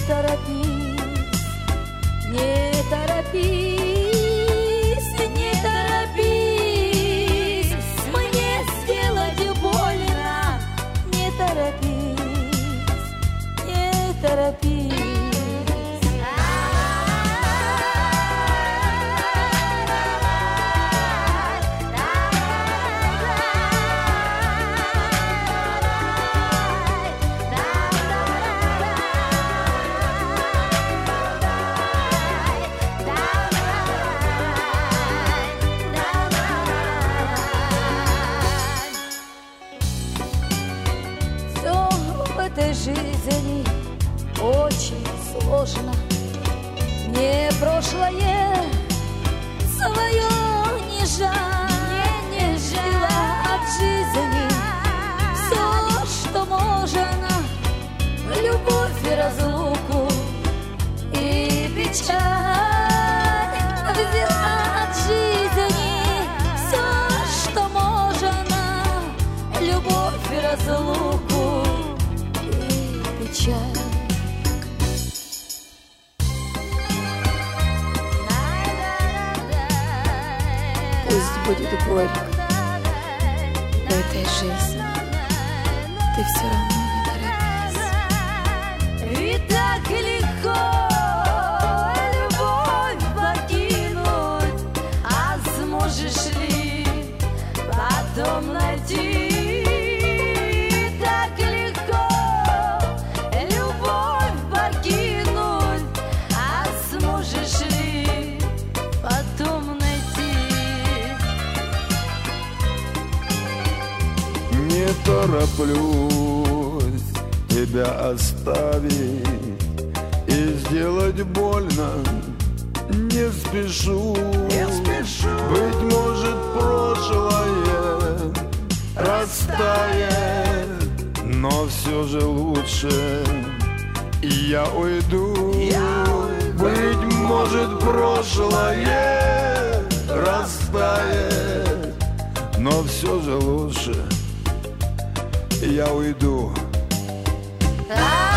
торопись, не торопись, не торопись мне сделать больно. Не торопись, не торопись. Жизни очень сложно. Мне прошлое свое не жаль, не жаль от жизни все, что можно, любовь и разлуку и печаль. Взяла от жизни все, что можно, любовь и разлуку. Пусть будет горько в этой жизни, ты все равно не торопись. И так легко любовь покинуть, а сможешь ли потом найти? Не тороплюсь тебя оставить и сделать больно. Не спешу, быть может, прошлое растает, но все же лучше я уйду. Быть может, прошлое растает, но все же лучше я уйду.